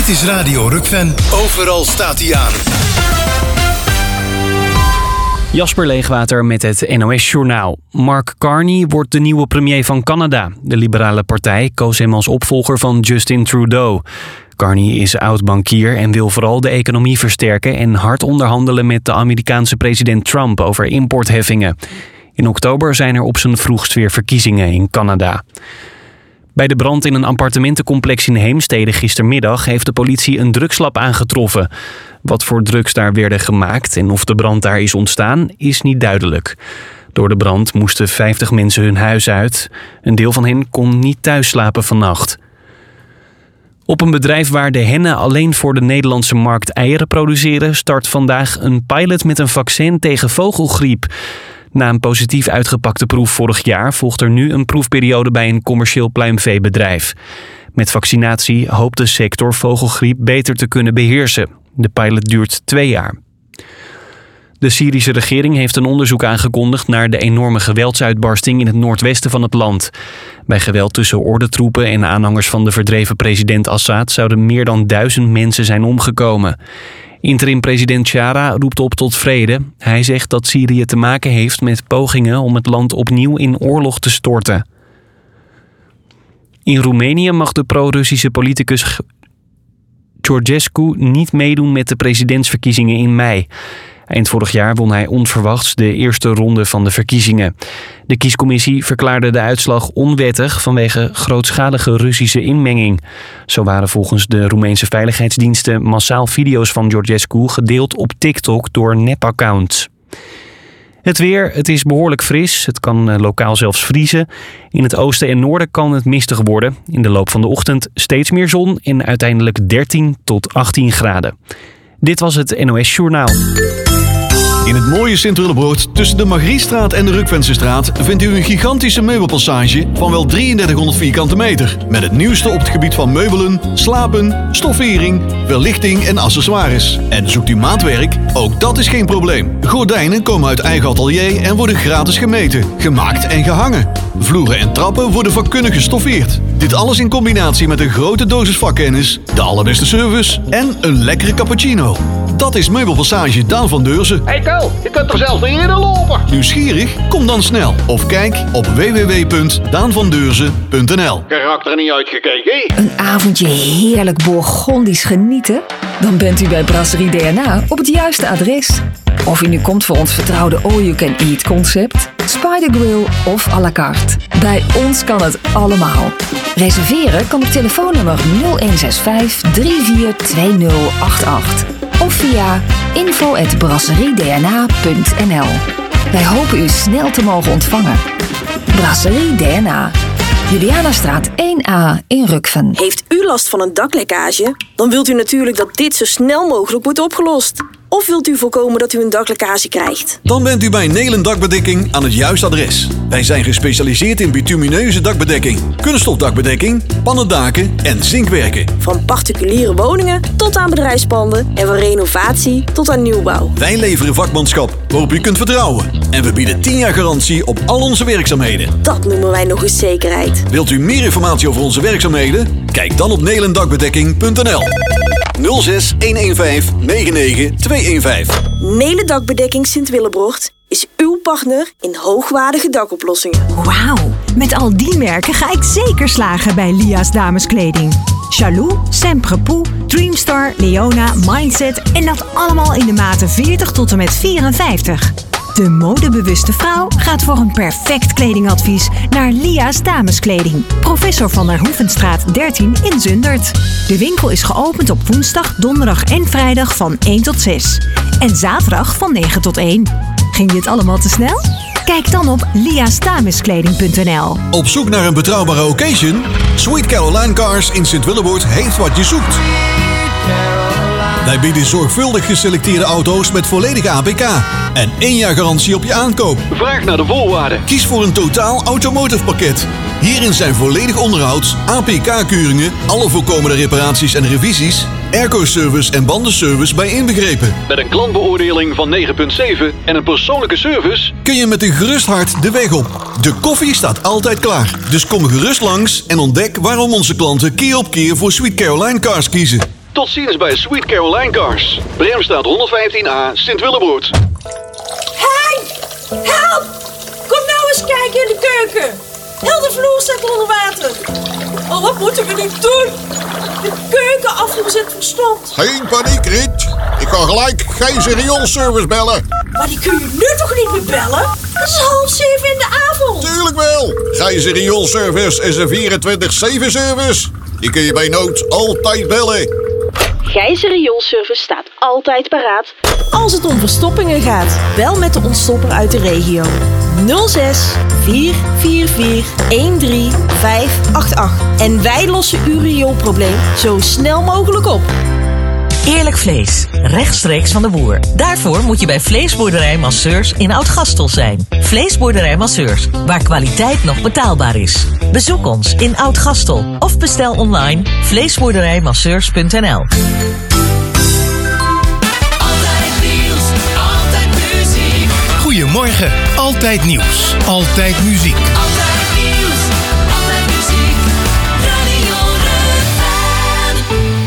Dit is Radio Rukven. Overal staat hij aan. Jasper Leegwater met het NOS-journaal. Mark Carney wordt de nieuwe premier van Canada. De Liberale Partij koos hem als opvolger van Justin Trudeau. Carney is oud-bankier en wil vooral de economie versterken en hard onderhandelen met de Amerikaanse president Trump over importheffingen. In oktober zijn er op zijn vroegst weer verkiezingen in Canada. Bij de brand in een appartementencomplex in Heemstede gistermiddag heeft de politie een drugslab aangetroffen. Wat voor drugs daar werden gemaakt en of de brand daar is ontstaan, is niet duidelijk. Door de brand moesten 50 mensen hun huis uit. Een deel van hen kon niet thuis slapen vannacht. Op een bedrijf waar de hennen alleen voor de Nederlandse markt eieren produceren, start vandaag een pilot met een vaccin tegen vogelgriep. Na een positief uitgepakte proef vorig jaar volgt er nu een proefperiode bij een commercieel pluimveebedrijf. Met vaccinatie hoopt de sector vogelgriep beter te kunnen beheersen. De pilot duurt 2 jaar. De Syrische regering heeft een onderzoek aangekondigd naar de enorme geweldsuitbarsting in het noordwesten van het land. Bij geweld tussen ordentroepen en aanhangers van de verdreven president Assad zouden meer dan 1000 mensen zijn omgekomen. Interim-president Chara roept op tot vrede. Hij zegt dat Syrië te maken heeft met pogingen om het land opnieuw in oorlog te storten. In Roemenië mag de pro-Russische politicus Georgescu niet meedoen met de presidentsverkiezingen in mei. Eind vorig jaar won hij onverwachts de eerste ronde van de verkiezingen. De kiescommissie verklaarde de uitslag onwettig vanwege grootschalige Russische inmenging. Zo waren volgens de Roemeense veiligheidsdiensten massaal video's van Georgescu gedeeld op TikTok door nepaccounts. Het weer, het is behoorlijk fris. Het kan lokaal zelfs vriezen. In het oosten en noorden kan het mistig worden. In de loop van de ochtend steeds meer zon en uiteindelijk 13 tot 18 graden. Dit was het NOS Journaal. In het mooie Sint-Willebroord, tussen de Margriestraat en de Rukvensestraat, vindt u een gigantische meubelpassage van wel 3300 vierkante meter. Met het nieuwste op het gebied van meubelen, slapen, stoffering, verlichting en accessoires. En zoekt u maatwerk? Ook dat is geen probleem. Gordijnen komen uit eigen atelier en worden gratis gemeten, gemaakt en gehangen. Vloeren en trappen worden vakkundig gestoffeerd. Dit alles in combinatie met een grote dosis vakkennis, de allerbeste service en een lekkere cappuccino. Dat is Meubelpassage Daan van Deurzen. Hey Kel, je kunt er zelfs niet eerder lopen. Nieuwsgierig? Kom dan snel. Of kijk op www.daanvandeurzen.nl. Geraakt er niet uitgekeken? Een avondje heerlijk Bourgondisch genieten? Dan bent u bij Brasserie DNA op het juiste adres. Of u nu komt voor ons vertrouwde all-you-can-eat concept, Spider Grill of à la carte. Bij ons kan het allemaal. Reserveren kan op telefoonnummer 0165 342088 of via info@brasseriedna.nl. Wij hopen u snel te mogen ontvangen. Brasserie DNA. Julianastraat 1A in Rukven. Heeft u last van een daklekkage? Dan wilt u natuurlijk dat dit zo snel mogelijk wordt opgelost. Of wilt u voorkomen dat u een daklekkage krijgt? Dan bent u bij Nelen Dakbedekking aan het juiste adres. Wij zijn gespecialiseerd in bitumineuze dakbedekking, kunststofdakbedekking, pannendaken en zinkwerken. Van particuliere woningen tot aan bedrijfspanden en van renovatie tot aan nieuwbouw. Wij leveren vakmanschap waarop u kunt vertrouwen. En we bieden 10 jaar garantie op al onze werkzaamheden. Dat noemen wij nog eens zekerheid. Wilt u meer informatie over onze werkzaamheden? Kijk dan op nelendakbedekking.nl. 06 115 99 215. Nelen Dakbedekking Sint-Willebroord is uw partner in hoogwaardige dakoplossingen. Wauw, met al die merken ga ik zeker slagen bij Lia's dameskleding. Chalou, Semprepoux, Dreamstar, Leona, Mindset en dat allemaal in de maten 40 tot en met 54. De modebewuste vrouw gaat voor een perfect kledingadvies naar Lia's dameskleding. Professor van der Hoevenstraat 13 in Zundert. De winkel is geopend op woensdag, donderdag en vrijdag van 1 tot 6. En zaterdag van 9 tot 1. Ging dit allemaal te snel? Kijk dan op liasdameskleding.nl. Op zoek naar een betrouwbare occasion? Sweet Caroline Cars in Sint-Willebroord heeft wat je zoekt. Wij bieden zorgvuldig geselecteerde auto's met volledige APK en 1 jaar garantie op je aankoop. Vraag naar de voorwaarden. Kies voor een totaal automotive pakket. Hierin zijn volledig onderhouds, APK-keuringen, alle voorkomende reparaties en revisies, airco-service en bandenservice bij inbegrepen. Met een klantbeoordeling van 9,7 en een persoonlijke service Kun je met een gerust hart de weg op. De koffie staat altijd klaar. Dus kom gerust langs en ontdek waarom onze klanten keer op keer voor Sweet Caroline Cars kiezen. Tot ziens bij Sweet Caroline Cars. Bremstraat 115A, Sint-Willebroed. Hey! Help! Kom nou eens kijken in de keuken. Heel de vloer staat onder water. Oh, wat moeten we nu doen? De keukenafvoer zit verstomd. Geen paniek, Riet. Ik ga gelijk Gijs Rioolservice bellen. Maar die kun je nu toch niet meer bellen? Het is 6:30 in de avond. Tuurlijk wel. Gijs Rioolservice is een 24/7 service. Die kun je bij nood altijd bellen. Gijs Rioolservice staat altijd paraat als het om verstoppingen gaat. Bel met de ontstopper uit de regio. 06 444 13588. En wij lossen uw rioolprobleem zo snel mogelijk op. Eerlijk vlees, rechtstreeks van de boer. Daarvoor moet je bij Vleesboerderij Masseurs in Oud-Gastel zijn. Vleesboerderij Masseurs, waar kwaliteit nog betaalbaar is. Bezoek ons in Oud-Gastel of bestel online vleesboerderijmasseurs.nl. Goedemorgen, altijd nieuws, altijd muziek. Altijd nieuws, altijd muziek, Radio Rukven.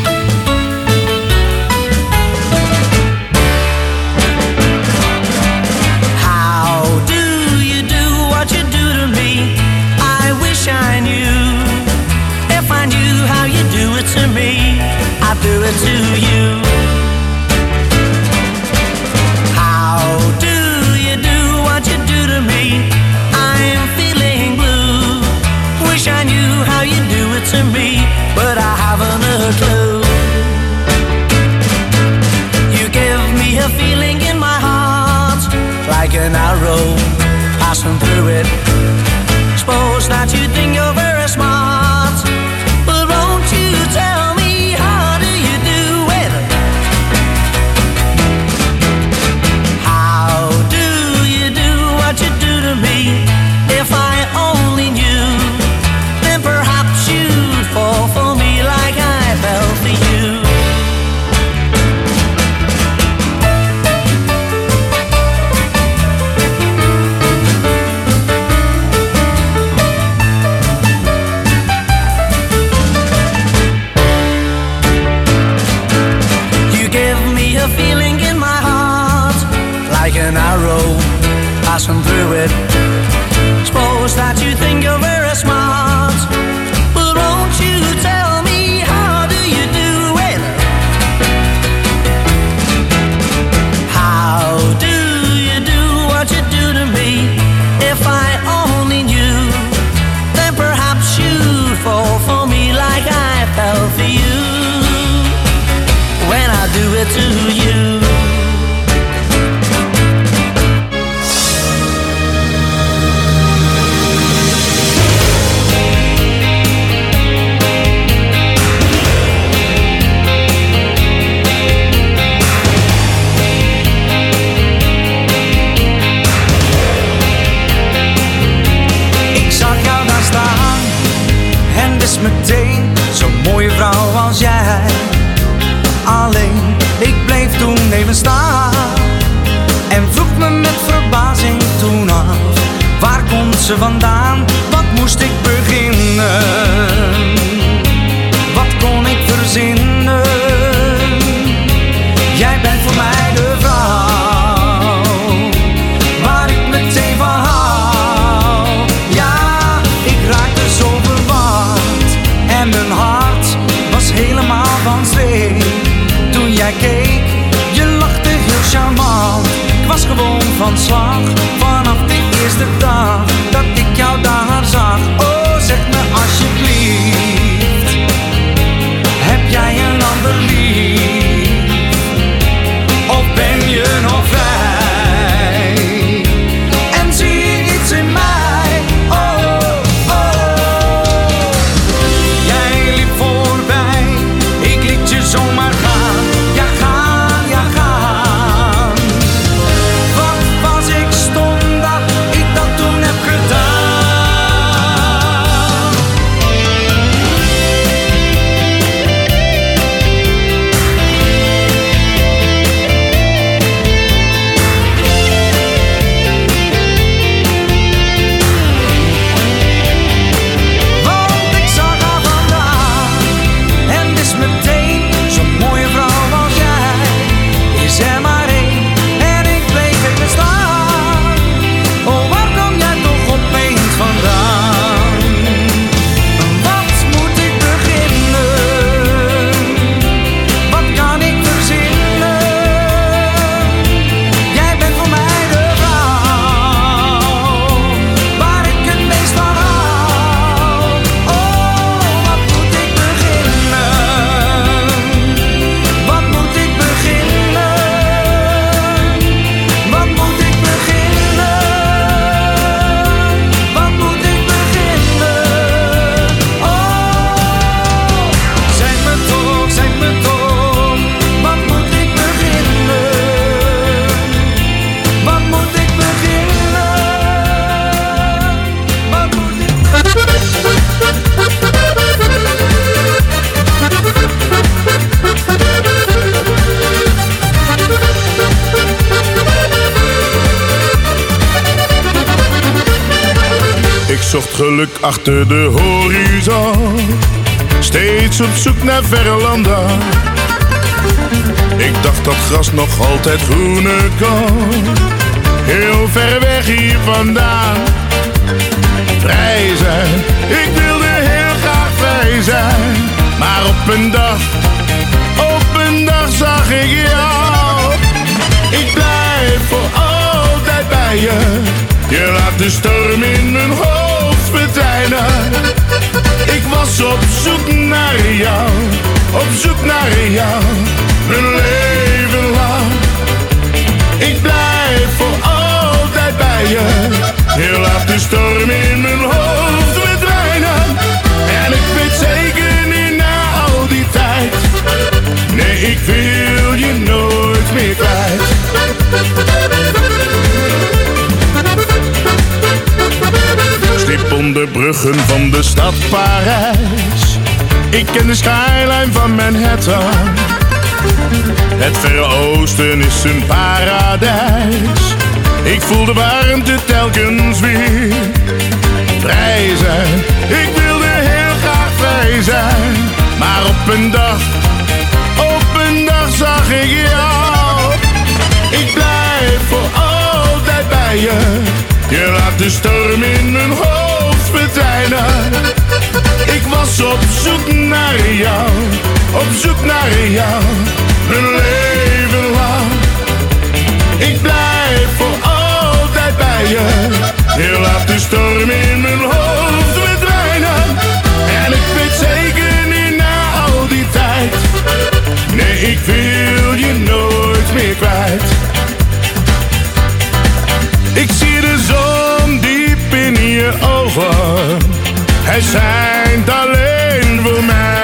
How do you do what you do to me? I wish I knew. If I knew how you do it to me, I'd do it to you. I knew how you do it to me, but I haven't a clue. You give me a feeling in my heart, like an arrow passing through it. Suppose that you think you're very smart, but won't you tell me how do you do it? How do you do what you do to me? If I only knew, perhaps you'd fall for me like I fell for you. You give me a feeling in my heart, like an arrow passing through it. Suppose that you think you're very smart, but won't you tell me how do you do it? How do you do what you do to me? If I only knew, then perhaps you'd fall for me like I fell for you when I do it to you. Meteen zo'n mooie vrouw als jij. Alleen, ik bleef toen even staan en vroeg me met verbazing toen af: waar komt ze vandaan? Wat moest ik beginnen? Wat kon ik verzinnen? Jij bent voor mij de vrouw waar ik meteen van hou. Ja, ik raakte zo verward en mijn hart was helemaal van streek. Toen jij keek, je lachte heel charmant. Ik was gewoon van slag vanaf de eerste dag dat ik jou daar zag. Oh, zeg me alsjeblieft, heb jij een ander lief? Of ben je nog vrij? En zie je iets in mij? Oh, oh. Jij liep voorbij, ik liet je zomaar gaan. Ja, gaan, ja, gaan. Wat was ik stom dat ik dat toen geluk achter de horizon, steeds op zoek naar verre landen. Ik dacht dat gras nog altijd groener kon, heel ver weg hier vandaan. Vrij zijn, ik wilde heel graag vrij zijn. Maar op een dag zag ik jou. Ik blijf voor altijd bij je. Je laat de storm in mijn hoofd verdwijnen. Ik was op zoek naar jou, op zoek naar jou, mijn leven lang. Ik blijf voor altijd bij je. Je laat de storm in mijn hoofd verdwijnen. En ik weet zeker niet na al die tijd, nee, ik wil je nooit meer kwijt. Sliep onder bruggen van de stad Parijs. Ik ken de skyline van Manhattan. Het Verre Oosten is een paradijs. Ik voel de warmte telkens weer. Vrij zijn, ik wilde heel graag vrij zijn. Maar op een dag zag ik jou. Ik blijf voor altijd bij je. Je laat de storm in mijn hoofd verdwijnen. Ik was op zoek naar jou, op zoek naar jou, mijn leven lang. Ik blijf voor altijd bij je. Je laat de storm in mijn hoofd verdwijnen. En ik weet zeker niet na al die tijd, nee, ik wil je nooit meer kwijt. Ik zie de zon diep in je ogen. Hij schijnt alleen voor mij.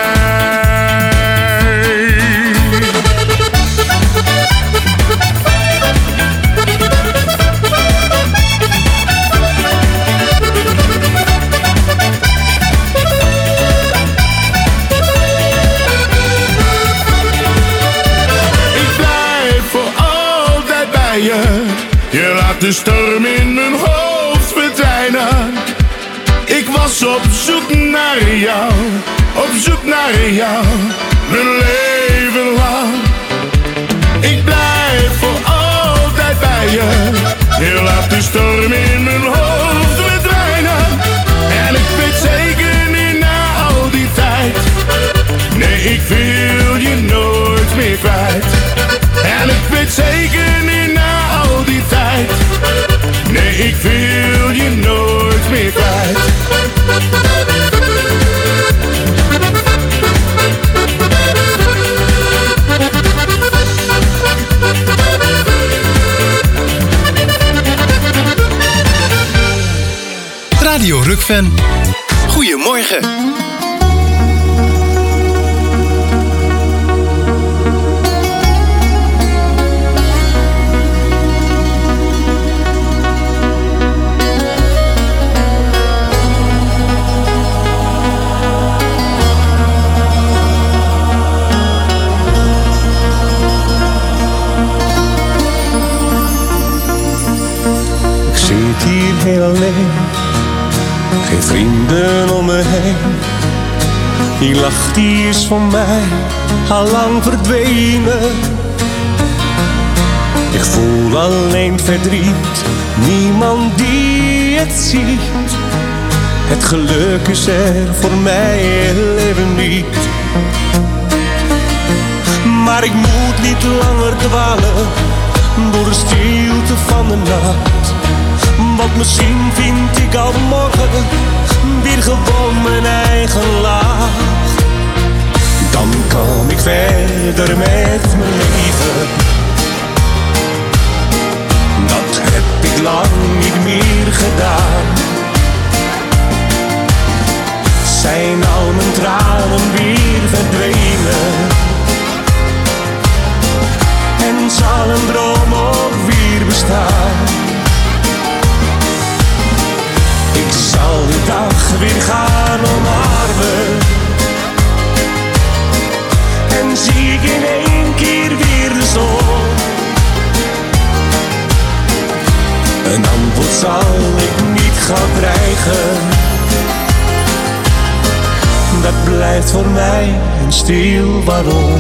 Ik blijf voor altijd bij je. Je laat de storm in mijn hoofd verdwijnen. Ik was op zoek naar jou, op zoek naar jou, mijn leven lang. Ik blijf voor altijd bij je. Je laat de storm in mijn hoofd verdwijnen. En ik weet zeker niet na al die tijd, nee, ik wil je nooit meer kwijt. En ik weet zeker niet na al die tijd, nee, ik wil je nooit meer kwijt. Radio Rukven. Goedemorgen. Ik zit hier heel alleen, geen vrienden om me heen. Die lach die is van mij al lang verdwenen. Ik voel alleen verdriet, niemand die het ziet. Het geluk is er voor mij heel even niet. Maar ik moet niet langer dwalen door de stilte van de nacht. Want misschien vind ik al morgen weer gewoon mijn eigen laag. Dan kan ik verder met mijn leven. Dat heb ik lang niet meer gedaan. Zijn al mijn tranen weer verdwenen? En zal een droom ook weer bestaan? Ik zal de dag weer gaan omarmen. En zie ik in één keer weer de zon. Een antwoord zal ik niet gaan krijgen. Dat blijft voor mij een stil waarom.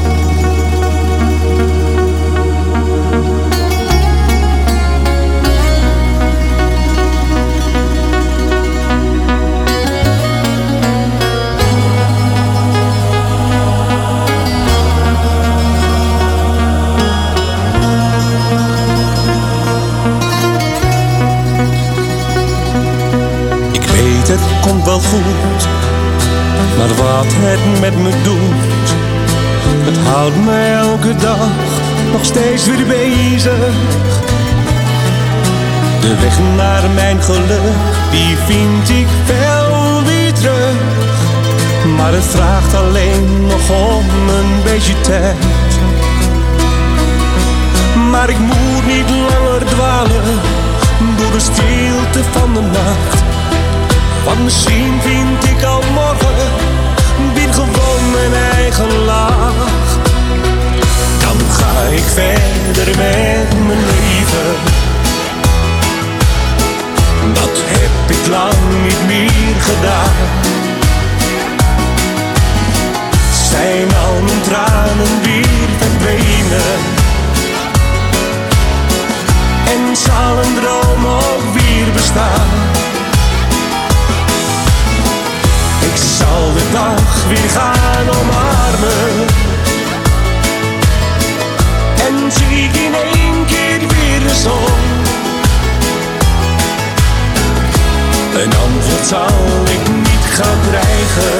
Het komt wel goed, maar wat het met me doet, het houdt me elke dag nog steeds weer bezig. De weg naar mijn geluk, die vind ik wel weer terug, maar het vraagt alleen nog om een beetje tijd. Maar ik moet niet langer dwalen door de stilte van de nacht. Want misschien vind ik al morgen weer gewoon mijn eigen lach. Dan ga ik verder met mijn leven. Dat heb ik lang niet meer gedaan. Zijn al mijn tranen weer verdwenen? En zal een droom ook weer bestaan? Ik zal de dag weer gaan omarmen. En zie ik in één keer weer de zon. Een antwoord zal ik niet gaan krijgen.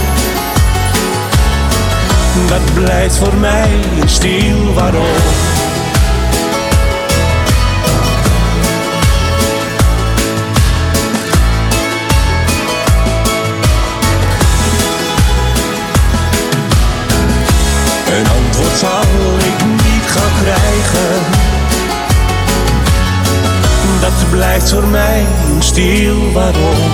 Dat blijft voor mij een stil waarom. Een antwoord zal ik niet gaan krijgen. Dat blijft voor mij een stil waarom.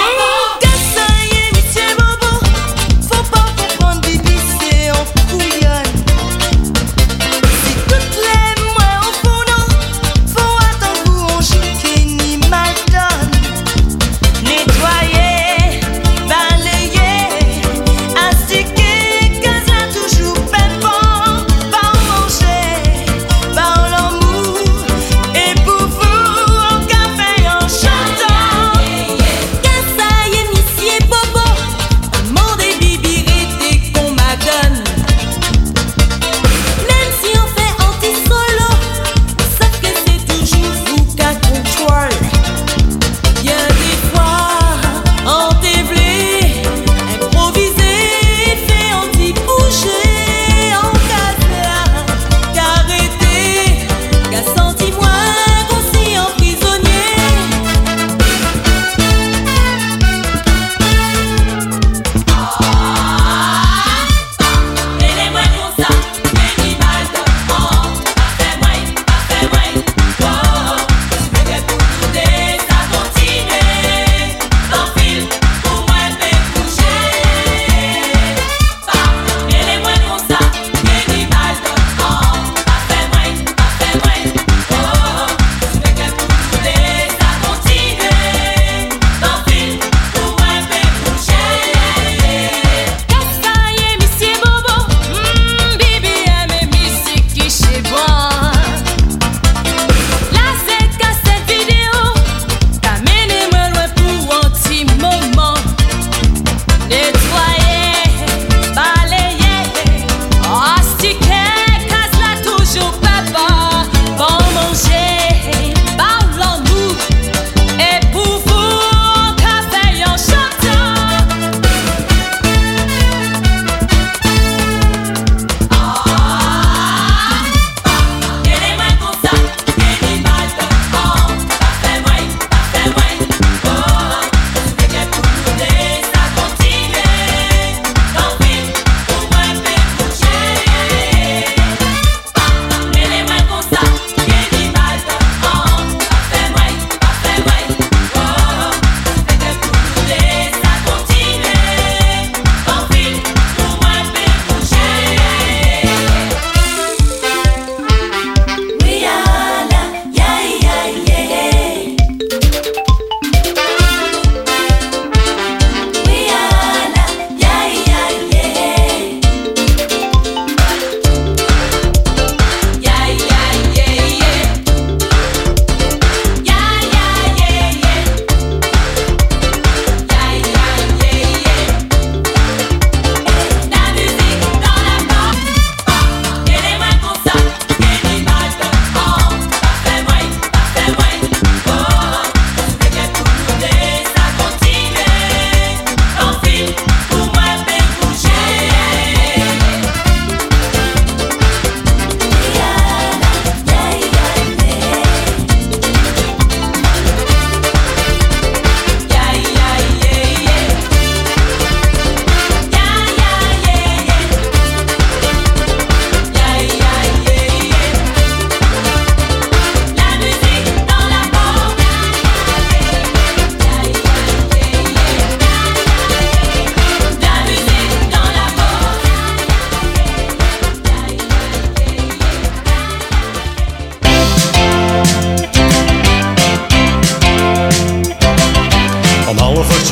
Faut pas comprendre, baby, c'est en couille.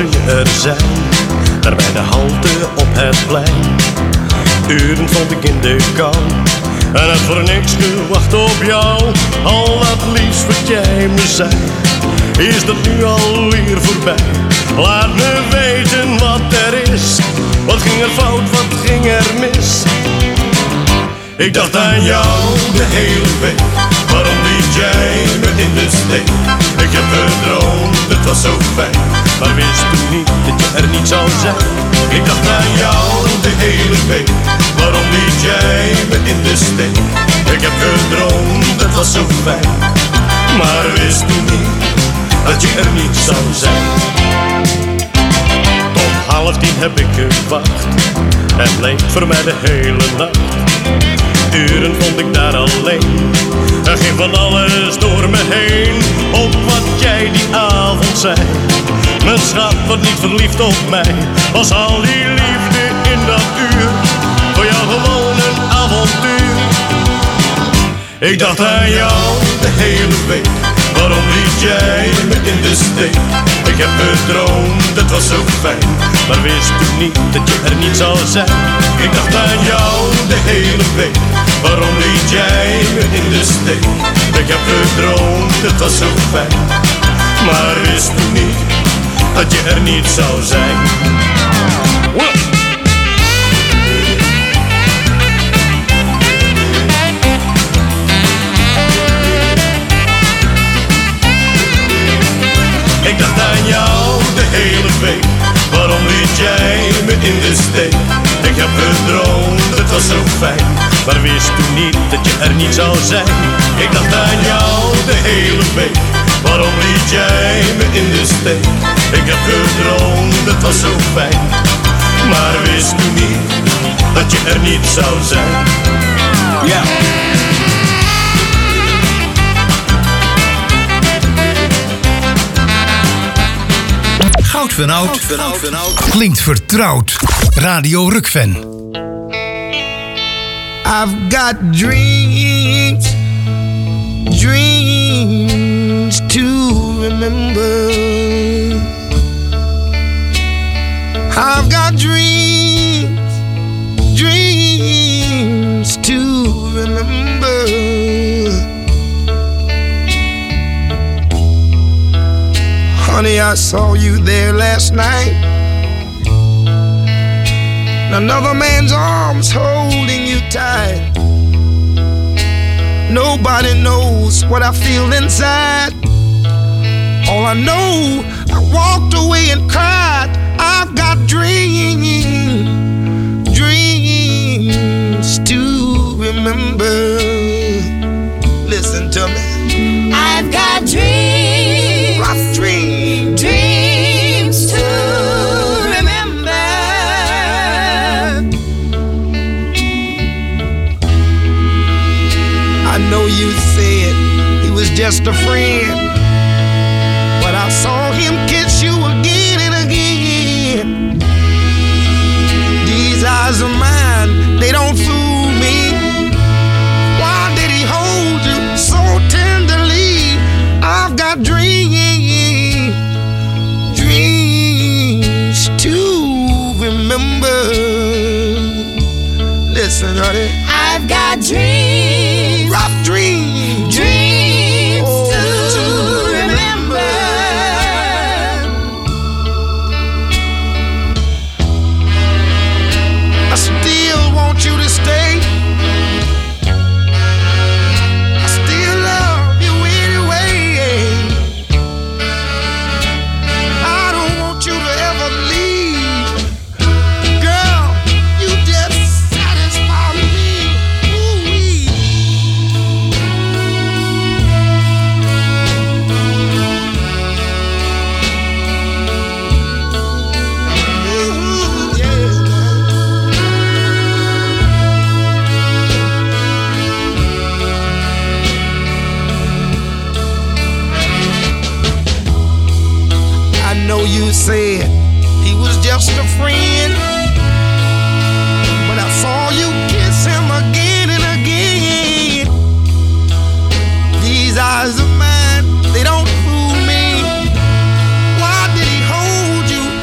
ze er zijn, daar bij de halte op het plein. Uren stond ik in de kou en heb voor niks gewacht op jou. Al wat liefst wat jij me zei, is dat nu alweer voorbij. Laat me weten wat er is, wat ging er fout, wat ging er mis. Ik dacht aan jou de hele week, waarom liet jij me in de steek? Ik heb gedroomd, het was zo fijn, maar wist toen niet dat je er niet zou zijn. Ik dacht aan jou de hele week, waarom liet jij me in de steek? Ik heb gedroomd, het was zo fijn, maar wist toen niet dat je er niet zou zijn. Tot 9:30 heb ik gewacht, het leek voor mij de hele nacht. Uren vond ik daar alleen, er ging van alles door me heen. Op wat jij die avond zei, mijn schat wordt niet verliefd op mij. Was al die liefde in dat uur, voor jou gewoon een avontuur. Ik dacht aan jou de hele week, waarom liet jij me in de steek? Ik heb gedroomd, het was zo fijn, maar wist toen niet dat je er niet zou zijn. Ik dacht aan jou de hele week, waarom liet jij me in de steek? Ik heb gedroomd, het was zo fijn, maar wist toen niet dat je er niet zou zijn. Ik dacht aan jou de hele week, waarom liet jij me in de steek? Ik heb gedroomd, het was zo fijn, maar wist toen niet dat je er niet zou zijn. Ik dacht aan jou de hele week, waarom liet jij me in de steek? Ik heb gedroomd, het was zo fijn, maar wist toen niet dat je er niet zou zijn. Ja. Goud van Oud klinkt vertrouwd. Radio Rukven. I've got dreams, dreams to remember. I've got dreams, dreams to remember. Honey, I saw you there last night. Another man's arms holding you tight. Nobody knows what I feel inside. All I know, I walked away and cried. I've got dreams, dreams to remember. Listen to me. I've got dreams, rough dreams, dreams to remember. I know you said he was just a friend, but I saw him kiss you again and again. These eyes of mine, they don't fool me. Why did he hold you so tenderly? I've got dreams, dreams to remember. Listen, honey. I've got dreams, rough dreams, dreams to remember. I still want you to stay. I still love you anyway. I don't want you to ever leave. Girl, you just satisfy me. Ooh-wee. Ooh, yeah. I know you said he was just a friend, but I saw you kiss him again and again. These eyes of mine, they don't fool me. Why did he hold you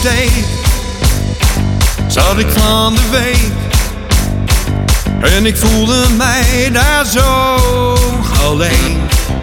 steek zat ik van de week en ik voelde mij daar zo alleen.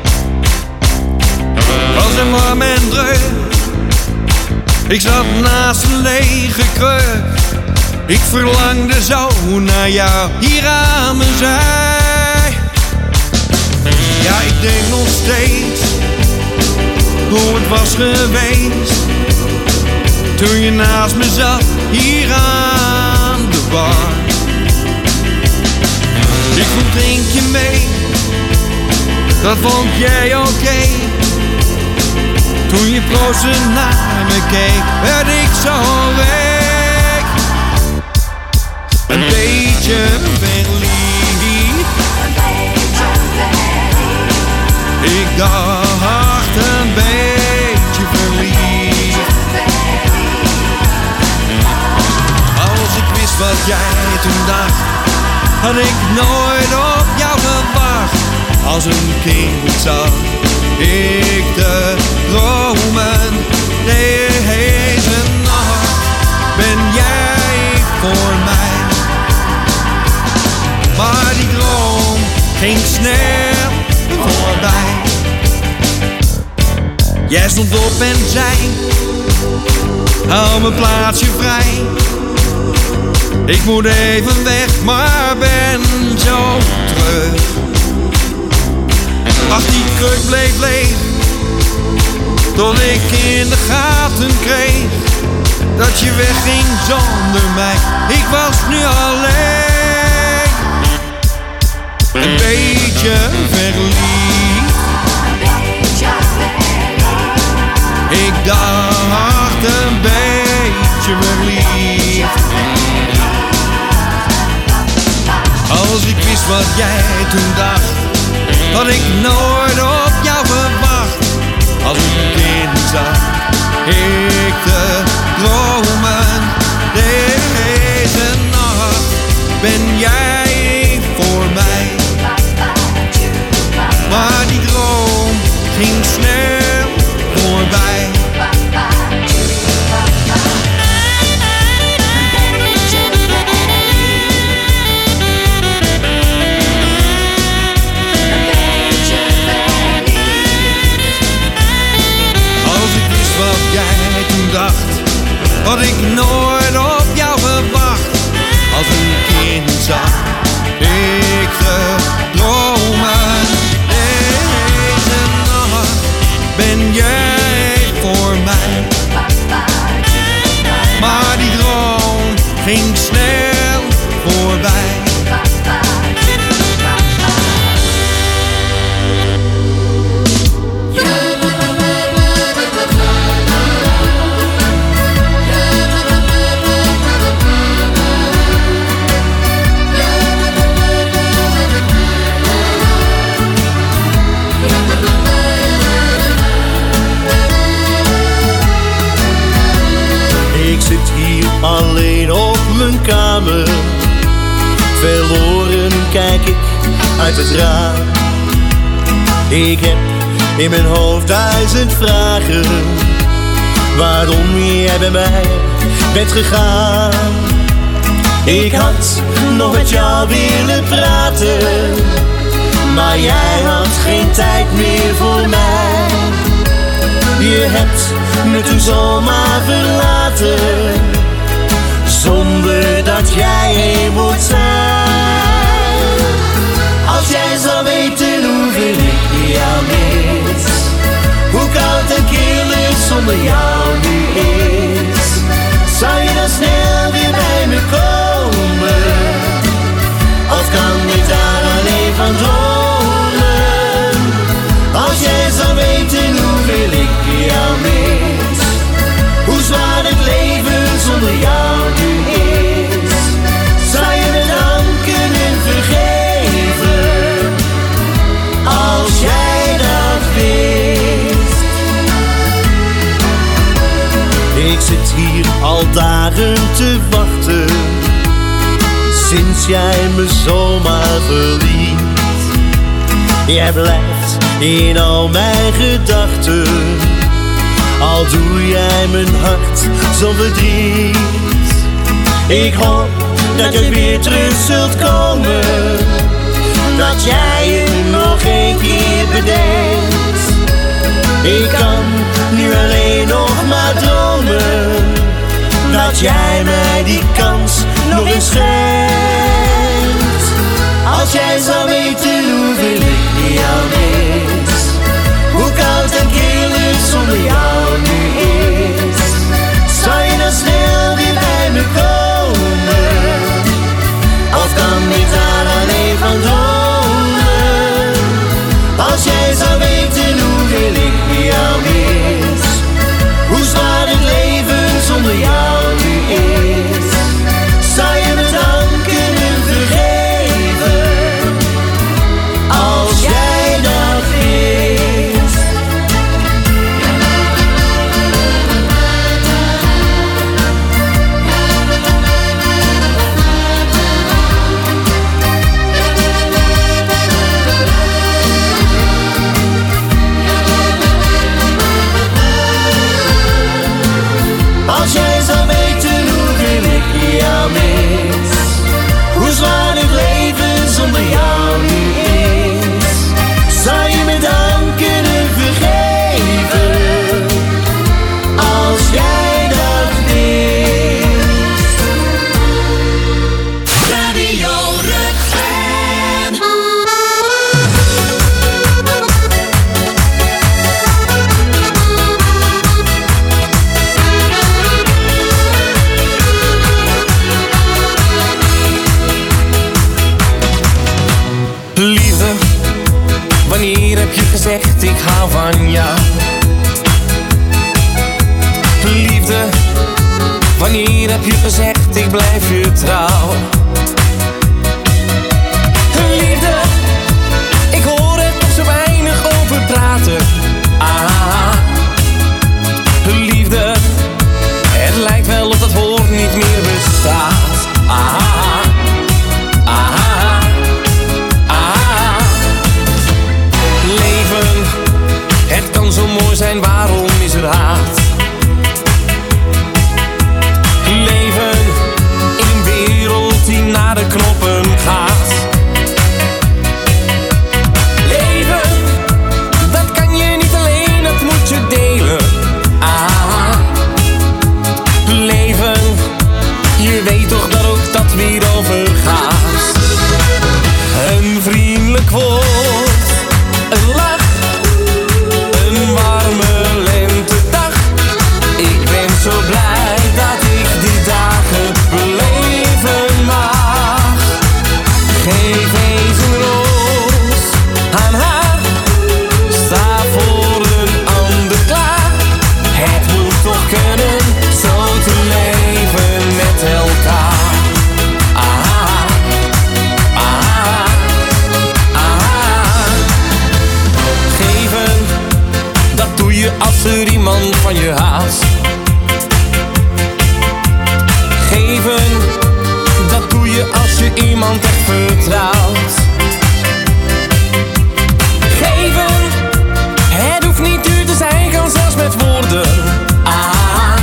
Was er warm en druk, ik zat naast een lege kruk. Ik verlangde zo naar jou hier aan mijn zij. Ja, ik denk nog steeds hoe het was geweest toen je naast me zat hier aan de bar. Ik vroeg drink je mee, dat vond jij oké. Toen je proostend naar me keek, werd ik zo week. Een beetje verliefd. Ik dacht een beetje verliefd. Als ik wist wat jij toen dacht, had ik nooit op jou gewacht. Als een kind zag ik te dromen. Deze nacht ben jij voor mij. Maar die droom ging snel voorbij. Jij stond op en zei, hou mijn plaatsje vrij. Ik moet even weg, maar ben zo terug. Ach, die kruk bleef leeg, tot ik in de gaten kreeg dat je wegging zonder mij. Ik was nu alleen, een beetje verliefd. Ik dacht een beetje verliefd. Als ik wist wat jij toen dacht, had ik nooit op jou verwacht. Als een kind zag ik te dromen. Deze nacht ben jij voor mij. Maar die droom ging snel voorbij. Jij toen dacht, had ik nooit op jou gewacht. Als een kind zag ik te dromen. Deze nacht ben jij voor mij. Maar die droom ging snel voorbij. Alleen op mijn kamer, verloren kijk ik uit het raam. Ik heb in mijn hoofd 1000 vragen, waarom jij bij mij bent gegaan. Ik had nog met jou willen praten, maar jij had geen tijd meer voor mij. Je hebt me toen zomaar verlaten, zonder dat jij een woord zei. Als jij zou weten hoeveel ik jou mis, hoe koud en kil het zonder jou nu is, zou je dan snel weer bij me komen? Of kan ik daar alleen van dromen? Als jij zou weten hoeveel ik jou mis, hoe zwaar het leven zonder jou nu is, zou je me dan kunnen vergeven, als jij dat wist. Ik zit hier al dagen te wachten, sinds jij me zomaar verliet. Jij blijft in al mijn gedachten, al doe jij mijn hart zo verdriet. Ik hoop dat je weer terug zult komen, dat jij je nog een keer bedenkt. Ik kan nu alleen nog maar dromen, dat jij mij die kans nog eens schenkt. Als jij zou weten hoeveel ik jou mis, hoe koud en kil het zonder jou nu is. Zou je dan snel weer bij me komen, of kan ik daar alleen van dromen? Als jij zou weten hoeveel ik jou mis, hoe zwaar het leven zonder jou nu is. Zou je me dan kunnen vergeven, als jij dat wist? Als jij zou weten hoeveel ik jou mis, hoe zwaar het leven zonder jou nu is. Zou je me dan kunnen vergeven, als jij dat wist? Radio Rukven. Liefde, wanneer heb je gezegd ik hou van jou? Liefde, wanneer heb je gezegd ik blijf je trouw? Liefde, ik hoor er toch zo weinig over praten. Ah, liefde, het lijkt wel of dat woord niet meer bestaat. Ah, leven, het kan zo mooi zijn, waarom is er haat? Leven in een wereld die naar de knoppen gaat. Leven, dat kan je niet alleen, dat moet je delen. Ah, leven, je weet toch dat ook dat weer overgaat. Een vriendelijk woord, een lach, een warme lentedag. Ik ben zo blij dat ik die dagen beleven mag. Geef eens een roos aan haar, sta voor een ander klaar. Het moet toch kunnen, zo te leven met elkaar. Geven, dat doe je als er iemand van je houdt. Geven, dat doe je als je iemand echt vertrouwt. Geven, het hoeft niet duur te zijn, kan zelfs met woorden. Ah,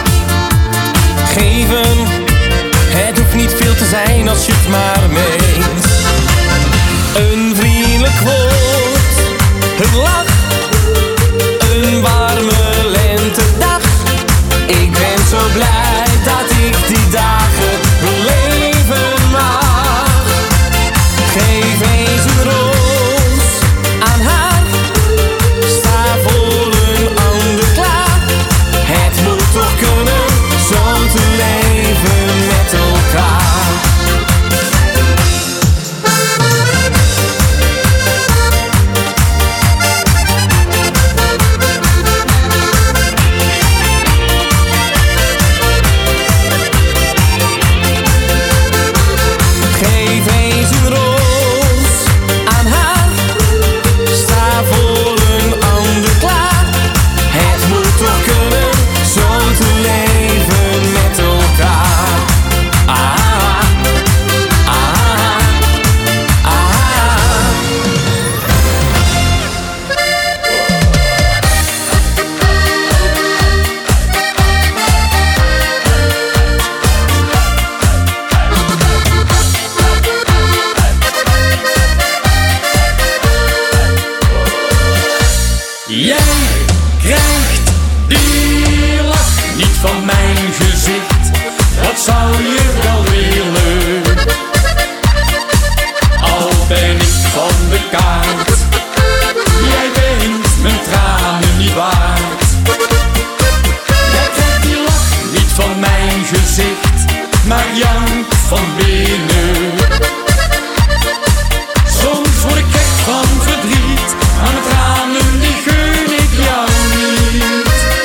geven, het hoeft niet veel te zijn als je het maar meent. Een vriendelijk woord, een lach, een warme lentedag. Ik ben zo blij dat ik die dagen beleven mag. Geef eens een roos aan haar, sta voor een ander klaar. Het moet toch kunnen, zo te leven met elkaar. Jij krijgt die lach niet van mijn gezicht. Wat zou je wel willen? Al ben ik van de kaart. Jij bent mijn tranen niet waard. Jij krijgt die lach niet van mijn gezicht, maar jank van binnen. Soms word ik gek van verdriet, aan de tranen die gun ik jou niet.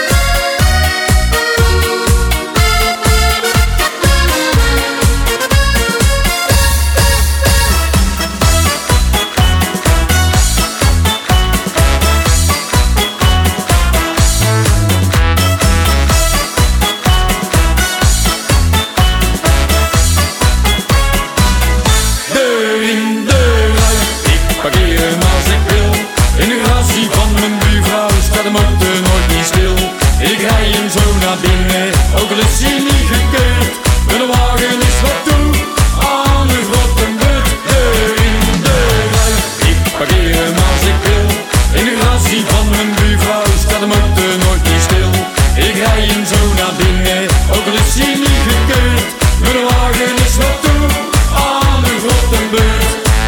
Ook al is hij niet gekeurd, een wagen is wat toe aan de grote but. Deur in, deur uit, ik parkeer hem als ik wil. In de gratie van mijn buurvrouw staat de motor nooit niet stil. Ik rij hem zo naar binnen, ook al is hij niet gekeurd, een wagen is wat toe aan de grote but.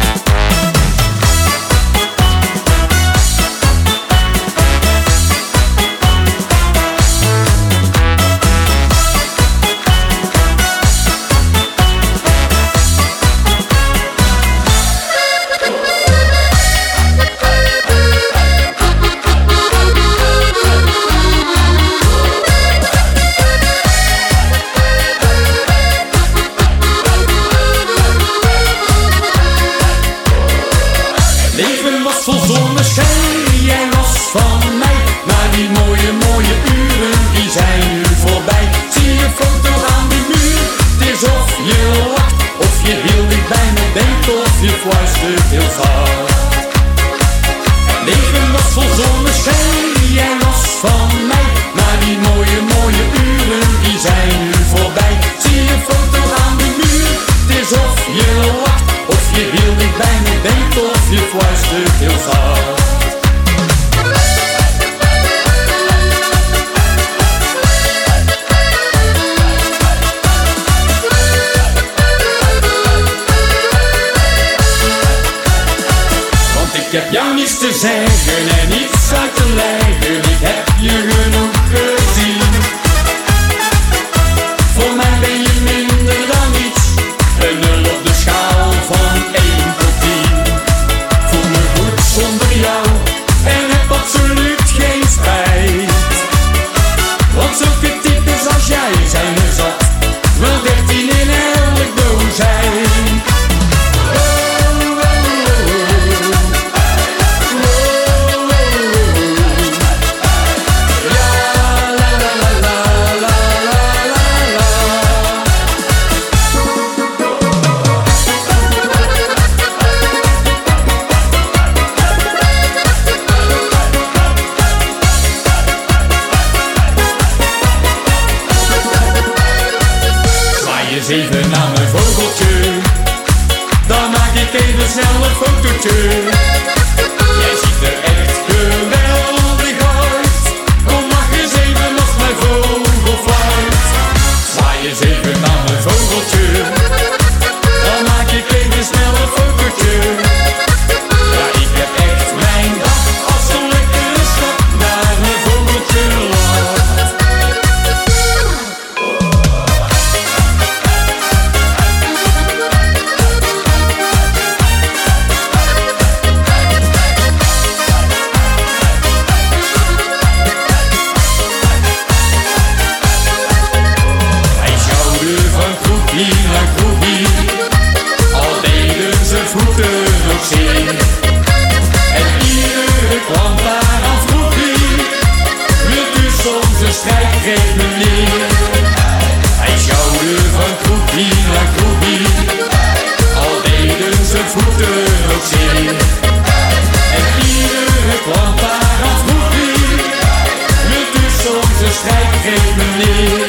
Fluistert heel zacht. Het leven was vol zonneschijn, jij was van mij. Maar die mooie, mooie uren, die zijn nu voorbij. Zie je foto aan de muur, het is of je lacht, of je heel dicht bij me bent, of je fluistert heel zacht. Ik heb jou niets te zeggen en niets uit te leggen. Ik heb je genoeg gezien. Voor mij ben je minder dan iets. Een 0 op de schaal van 1 tot 10. Voel me goed zonder jou en heb absoluut geen spijt. Want zulke types als jij zijn er zat. Wel 13 in elk dozijn. Even naar mijn vogeltje, dan maak ik even snel een fotootje. Jij ziet er echt geweldig uit, kom mag eens even op mijn vogelfluit. Zwaai eens even naar mijn vogeltje, dan maak ik even snel een fotootje. Ja, ik heb echt mijn dag als zo'n lekkere schat naar mijn vogeltje lacht. Al deden ze voeten nog zien. En iedere klant daar aan vroeg wie, wilt u soms een strijdgreep meneer? Hij sjouwde van kroepie naar kroepie. Al deden ze voeten nog zien. En iedere klant daar aan vroeg wie, wilt u soms een strijdgreep meneer?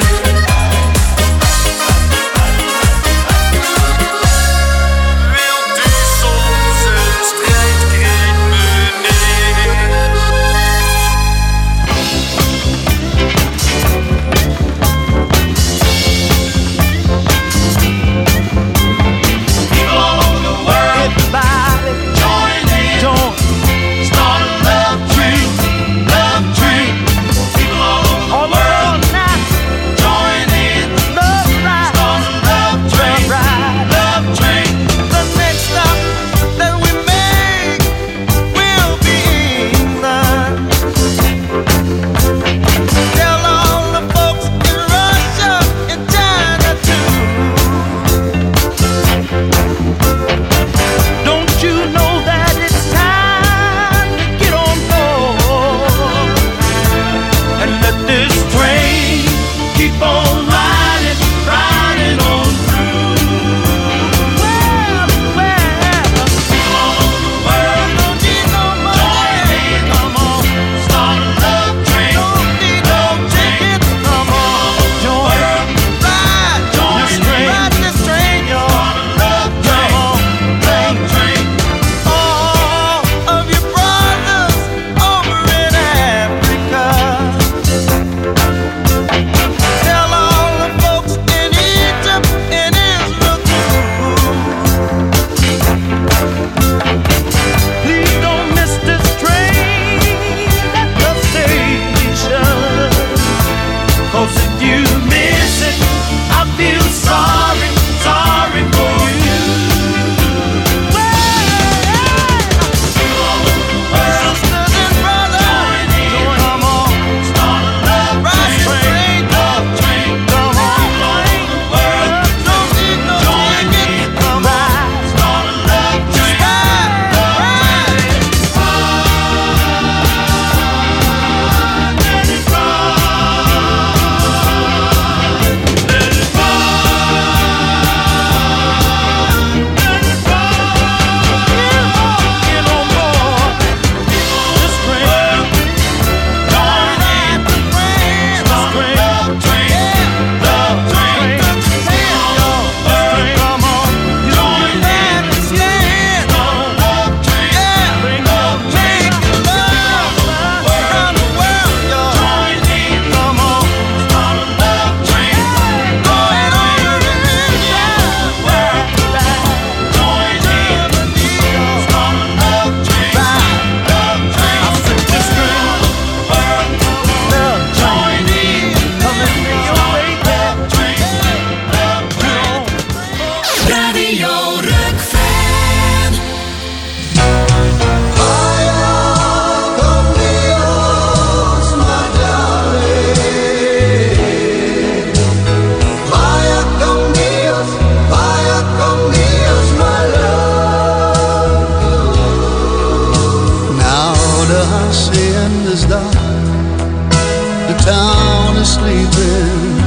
end is dark, the town is sleeping.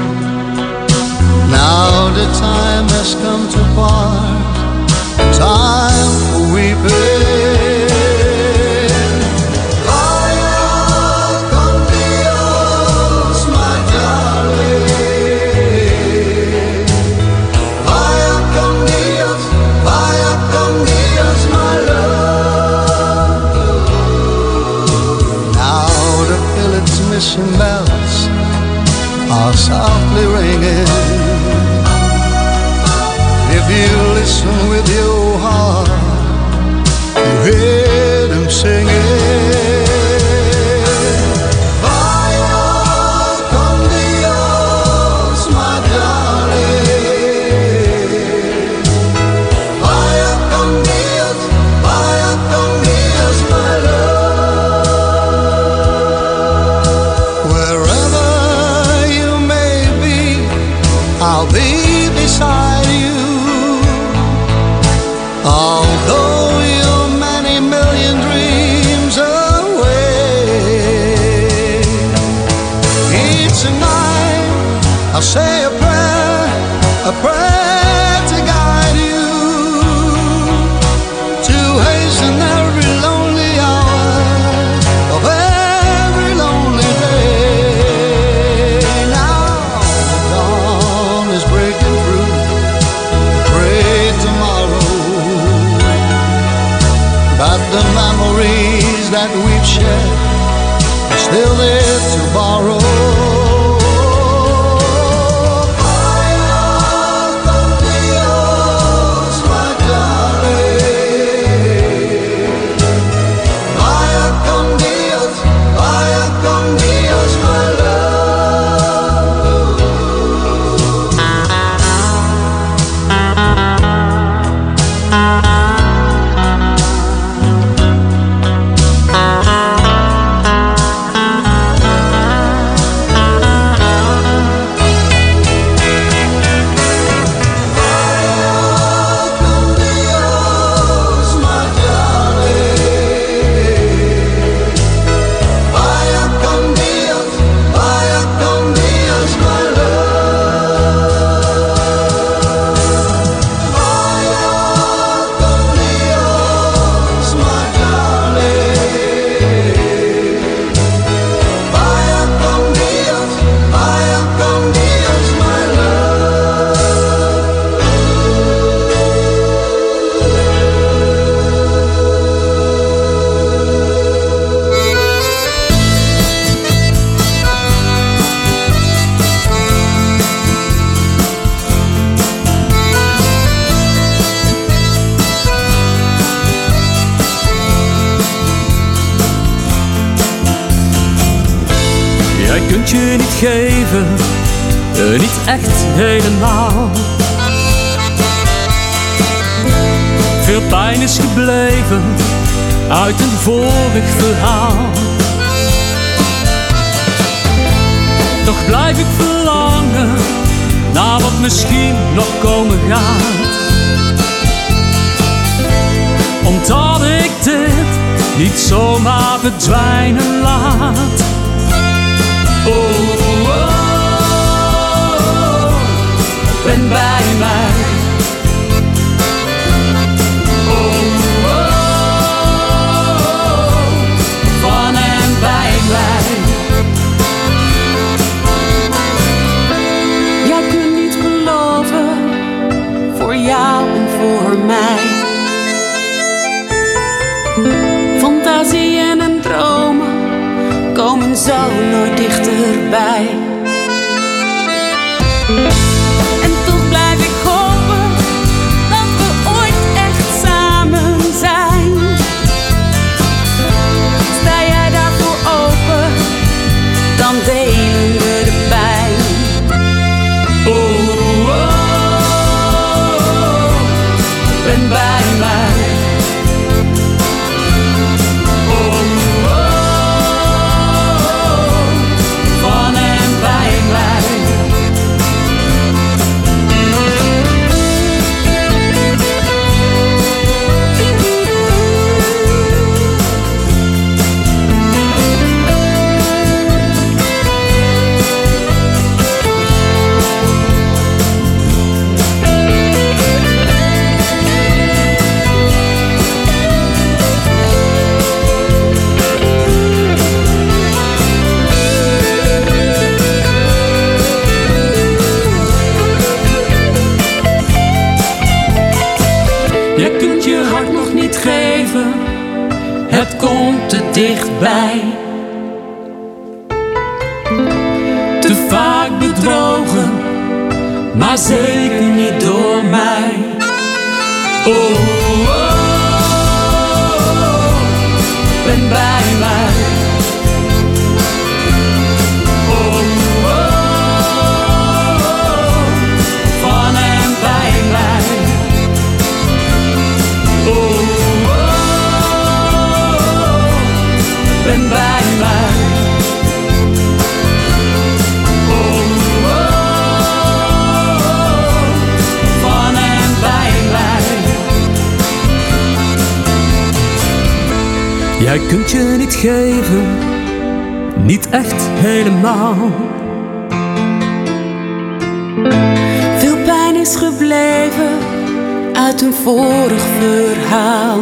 Now the time has come to part, time for weeping. Vaya con Dios, my darling. Vaya con Dios, my love. Now the village mission bells are softly ringing. If you listen with your heart, you hear them singing. Vaya con Dios, my darling. Vaya con Dios, my love. Wherever you may be, I'll be beside you. Although you're many million dreams away, each night I'll say a prayer to guide you, to hasten every lonely hour of every lonely day. Now the dawn is breaking through the great tomorrow, but the memories that we've shared are still there to borrow. Vaya con Dios, my darling. Vaya con Dios, my kunt je niet geven, niet echt helemaal. Veel pijn is gebleven uit een vorig verhaal. Toch blijf ik verlangen naar wat misschien nog komen gaat. Omdat ik dit niet zomaar verdwijnen laat. Oh, oh, oh, ben bij mij. Oh, oh, van en bij mij. Jij kunt niet beloven voor jou en voor mij. Fantasieën en dromen komen zo nooit dichterbij. En toch blijf ik hopen dat we ooit echt samen zijn. Sta jij daarvoor open, dan delen we de pijn. Oh, oh, oh, ben bij mij. Van en bij leven, het komt te dichtbij. Te vaak bedrogen, maar zeker niet door mij. Oh, oh, oh, ben bij mij. Oh, oh, oh, van en bij mij. Oh, oh, oh, ben bij mij. Jij kunt je niet geven, niet echt helemaal. Veel pijn is gebleven uit een vorig verhaal.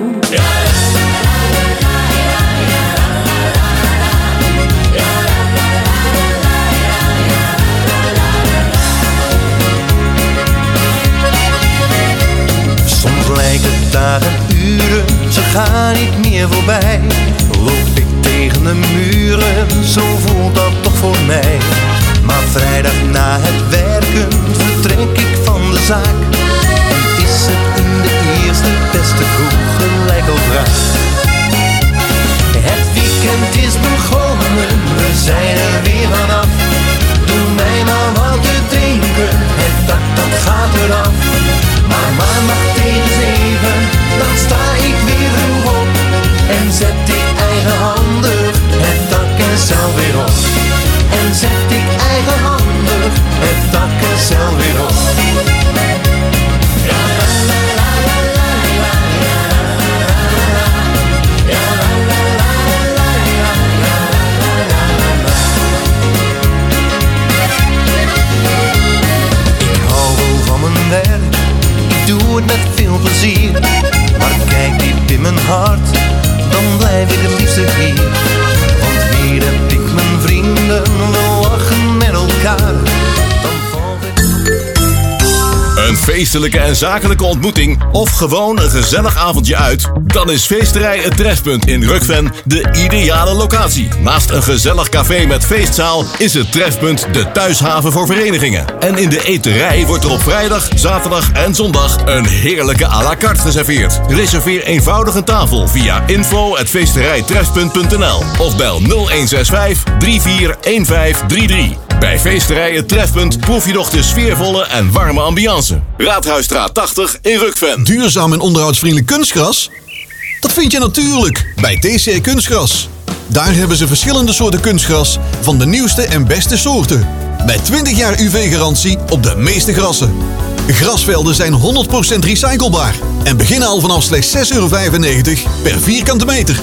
Soms lijken dagen uren, ze gaan niet meer voorbij. Loop ik tegen de muren, zo voelt dat toch voor mij. Maar vrijdag na het werken vertrek ik van de zaak. En is het in de eerste beste kroeg gelijk al vraag. Het weekend is begonnen, we zijn er weer vanaf. Doe mij maar wat te drinken, het dak dat gaat eraf. Maar maandag tegen 7, dan sta ik weer vroeg op. En zet ik eigenhandig het dak en zeil weer op. En zet ik eigenhandig het dak en zeil weer op. Ik hou wel van mijn werk, ik doe het met veel plezier. Maar kijk diep in mijn hart, dan blijf ik het liefst hier. Want hier heb ik mijn vrienden, we lachen met elkaar. Een feestelijke en zakelijke ontmoeting of gewoon een gezellig avondje uit? Dan is Feesterij Het Trefpunt in Rukven de ideale locatie. Naast een gezellig café met feestzaal is het Trefpunt de thuishaven voor verenigingen. En in de eterij wordt er op vrijdag, zaterdag en zondag een heerlijke à la carte geserveerd. Reserveer eenvoudig een tafel via info@feesterijtrefpunt.nl of bel 0165 341533. Bij Feesterij Het Trefpunt proef je nog de sfeervolle en warme ambiance. Raadhuisstraat 80 in Rukven. Duurzaam en onderhoudsvriendelijk kunstgras? Dat vind je natuurlijk bij TCR Kunstgras. Daar hebben ze verschillende soorten kunstgras van de nieuwste en beste soorten. Met 20 jaar UV-garantie op de meeste grassen. Grasvelden zijn 100% recyclebaar en beginnen al vanaf slechts €6,95 per vierkante meter.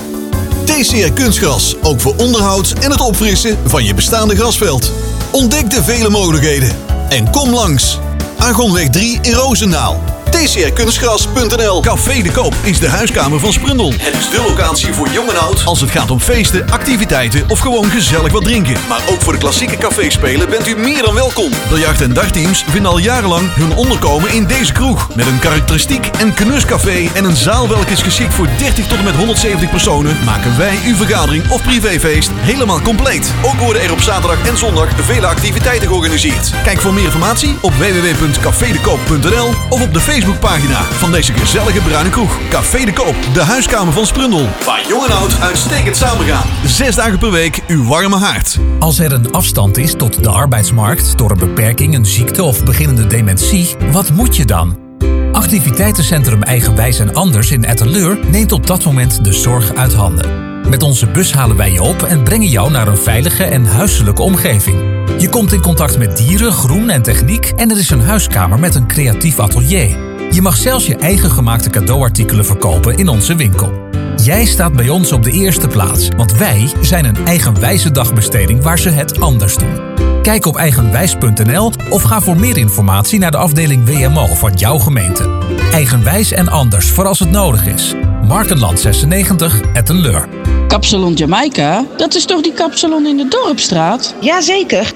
TCR Kunstgras, ook voor onderhoud en het opfrissen van je bestaande grasveld. Ontdek de vele mogelijkheden en kom langs. Argonweg 3 in Roosendaal. TCRkunstgras.nl. Café de Koop is de huiskamer van Sprundel. Het is de locatie voor jong en oud als het gaat om feesten, activiteiten of gewoon gezellig wat drinken. Maar ook voor de klassieke caféspelen bent u meer dan welkom. Biljart- en dartteams vinden al jarenlang hun onderkomen in deze kroeg. Met een karakteristiek en knuscafé en een zaal welke is geschikt voor 30 tot en met 170 personen, maken wij uw vergadering of privéfeest helemaal compleet. Ook worden er op zaterdag en zondag vele activiteiten georganiseerd. Kijk voor meer informatie op www.cafedekoop.nl of op de Facebookpagina van deze gezellige bruine kroeg. Café de Koop, de huiskamer van Sprundel. Waar jong en oud uitstekend samengaan. 6 dagen per week uw warme haard. Als er een afstand is tot de arbeidsmarkt door een beperking, een ziekte of beginnende dementie, wat moet je dan? Activiteitencentrum Eigenwijs en Anders in Etteleur neemt op dat moment de zorg uit handen. Met onze bus halen wij je op en brengen jou naar een veilige en huiselijke omgeving. Je komt in contact met dieren, groen en techniek en er is een huiskamer met een creatief atelier. Je mag zelfs je eigen gemaakte cadeauartikelen verkopen in onze winkel. Jij staat bij ons op de eerste plaats, want wij zijn een eigenwijze dagbesteding waar ze het anders doen. Kijk op eigenwijs.nl of ga voor meer informatie naar de afdeling WMO van jouw gemeente. Eigenwijs en Anders voor als het nodig is. Markenland 96, Etteleur. Kapsalon Jamaica, dat is toch die kapsalon in de Dorpstraat? Jazeker,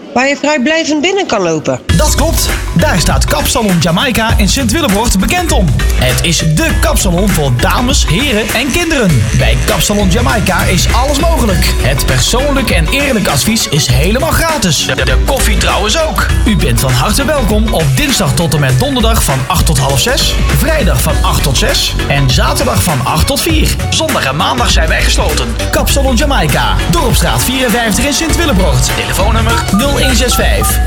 waar je vrijblijvend binnen kan lopen. Dat klopt. Daar staat Kapsalon Jamaica in Sint-Willebroort bekend om. Het is dé kapsalon voor dames, heren en kinderen. Bij Kapsalon Jamaica is alles mogelijk. Het persoonlijk en eerlijk advies is helemaal gratis. De koffie trouwens ook. U bent van harte welkom op dinsdag tot en met donderdag van 8 tot half 6, vrijdag van 8 tot 6 en zaterdag van 8 tot 4. Zondag en maandag zijn wij gesloten. Kapsalon Jamaica, Dorpstraat 54 in Sint-Willebroort. Telefoonnummer 0165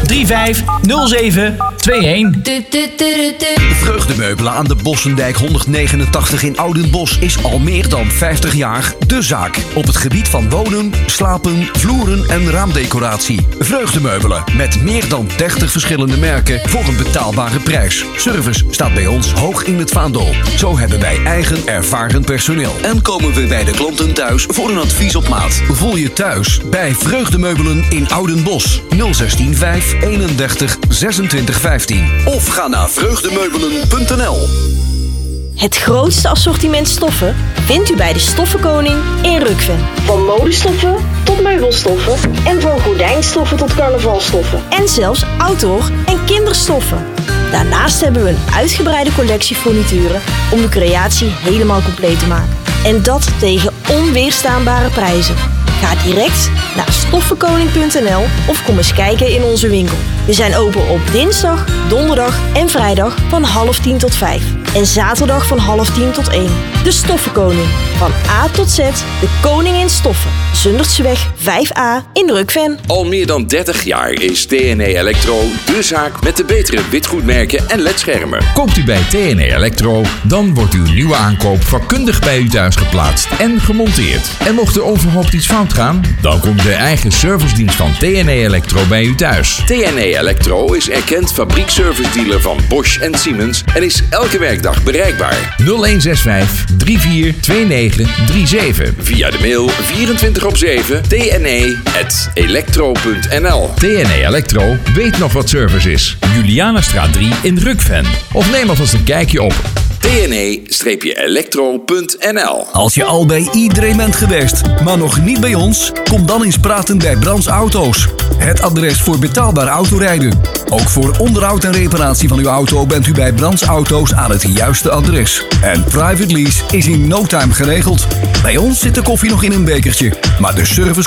3507 21. Vreugdemeubelen aan de Bossendijk 189 in Oudenbosch is al meer dan 50 jaar de zaak. Op het gebied van wonen, slapen, vloeren en raamdecoratie. Vreugdemeubelen met meer dan 30 verschillende merken voor een betaalbare prijs. Service staat bij ons hoog in het vaandel. Zo hebben wij eigen ervaren personeel. En komen we bij de klanten thuis voor een advies op maat. Voel je thuis bij Vreugdemeubelen in Oudenbosch. 016 5 31 26 15. Of ga naar vreugdemeubelen.nl. Het grootste assortiment stoffen vindt u bij de Stoffenkoning in Rukven. Van modestoffen tot meubelstoffen en van gordijnstoffen tot carnavalstoffen. En zelfs outdoor- en kinderstoffen. Daarnaast hebben we een uitgebreide collectie furnituren om de creatie helemaal compleet te maken. En dat tegen onweerstaanbare prijzen. Ga direct naar stoffenkoning.nl of kom eens kijken in onze winkel. We zijn open op dinsdag, donderdag en vrijdag van 9:30 tot 5. En zaterdag van 9:30 tot 1. De Stoffenkoning. Van A tot Z, de koning in stoffen. Zundertseweg 5A in Rukven. Al meer dan 30 jaar is TNE Electro de zaak met de betere witgoedmerken en ledschermen. Koopt u bij TNE Electro, dan wordt uw nieuwe aankoop vakkundig bij u thuis geplaatst en gemonteerd. En mocht er onverhoopt iets fout gaan, dan komt de eigen servicedienst van TNE Electro bij u thuis. TNE Electro is erkend fabriekservice dealer van Bosch en Siemens en is elke werkdag bereikbaar. 0165 342937. Via de mail 24/7 tne@electro.nl. TNE Electro weet nog wat service is. Julianastraat 3 in Rukven. Of neem alvast een kijkje op tne-electro.nl. Als je al bij iedereen bent geweest, maar nog niet bij ons, kom dan eens praten bij Brands Auto's. Het adres voor betaalbaar autorijden. Ook voor onderhoud en reparatie van uw auto bent u bij Brands Auto's aan het juiste adres. En private lease is in no time geregeld. Bij ons zit de koffie nog in een bekertje, maar de service